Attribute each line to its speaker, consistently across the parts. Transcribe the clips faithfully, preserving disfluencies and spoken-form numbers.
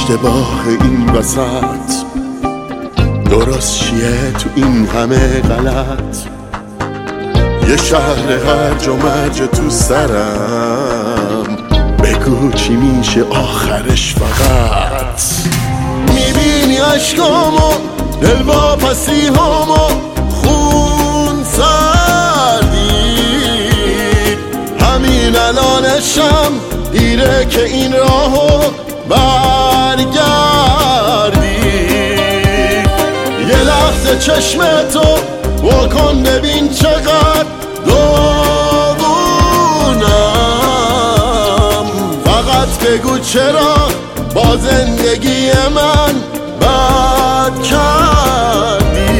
Speaker 1: اشتباه این وسط درست چیه تو این همه غلط؟ یه شهر هرج و مرج تو سرم، بگو چی میشه آخرش فقط؟ میبینی عشقامو، دل واپسی هامو، خون سردی، همین الانشم دیره که این راهو برگردی. یه لحظه چشمتو واکن ببین چقدر داغونم، فقط بگو چرا با زندگی من بد کردی.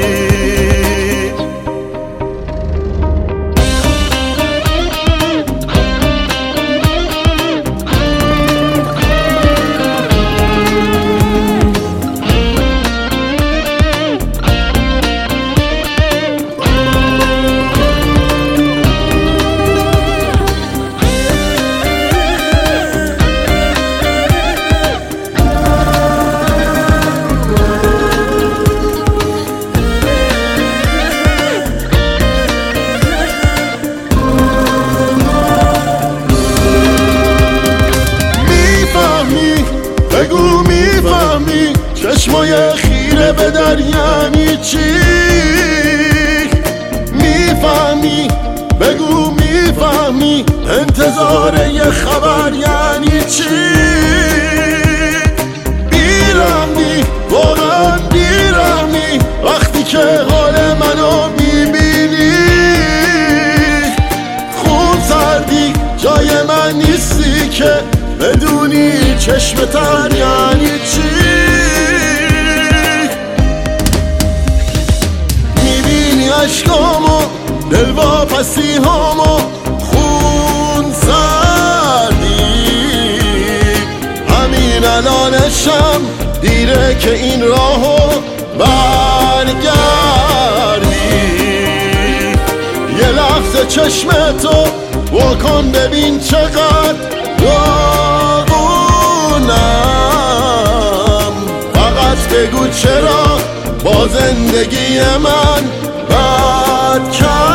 Speaker 1: بگو میفهمی چشمای خیره به در یعنی چی؟ میفهمی بگو میفهمی انتظار یه خبر یعنی چی؟ بیرحمی واقعا بیرحمی وقتی که حال منو میبینی، خون سردی جای من نیستی که بدونی چشم تر یعنی چی؟ میبینی عشقامو، دل واپسی هامو، خون سردی، همین الانشم دیره که این راهو برگردی. یه لحظه چشمتو واکن ببین چقدر داغونم، فقط بگو چرا با زندگی من بد کردی.